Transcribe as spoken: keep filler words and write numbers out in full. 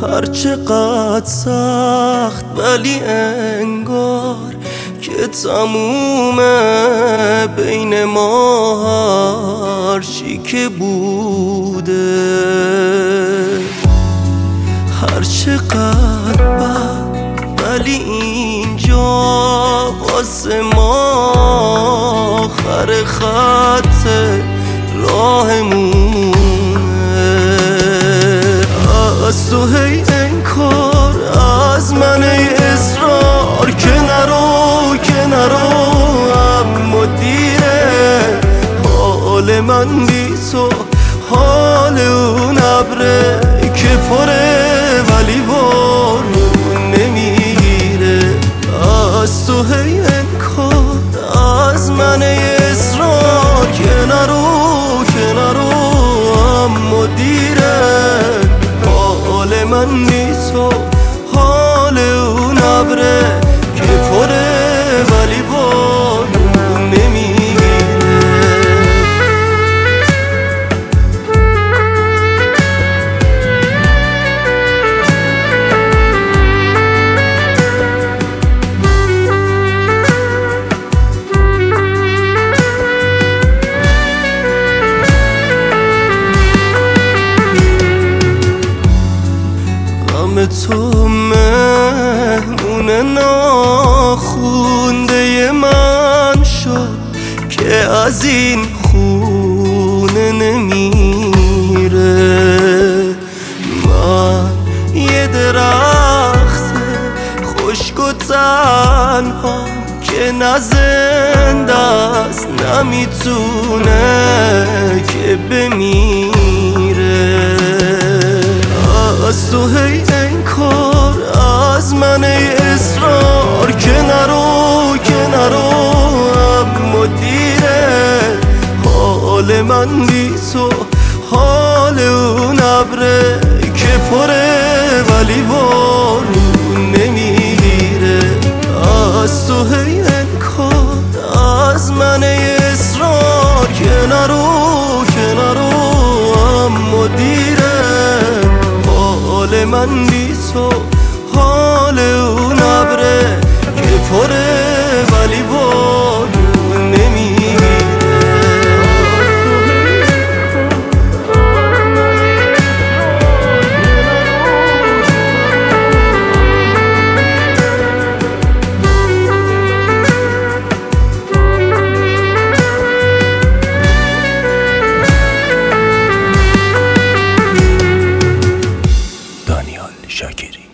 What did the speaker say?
هرچقدر سخت ولی انگار که تمومه بین ما هرچی که بوده. هرچقدر بد ولی اینجا واسه ما آخر خط راهمونه. از تو هی انکار، از من ای اصرار که نرو که نرو، اما دیره. حال من بی تو حال اون ابره که پره ولی بارون نمیگیره. از تو هی انکار، از من ای اصرار که نرو که نرو، اما دیره. حال من بی تو حال اون ابره که پره ولی بارون نمیگیره. غم تو مهمون ناخونده من شد که از این خونه نمیره. من یه درخت خشک و تنها که نه زنده است نمیتونه که بمیره. از تو هی انکار، از من ای اصرار که نرو که نرو، اما دیره. حال من بی تو حال اون ابره که پره ولی بارون نمیگیره. از تو هی انکار، از من ای اصرار که نرو که نرو، اما دیره. حال من بی تو حال اون ابره که پره ولی بارون نمیگیره. دانیال شاکری.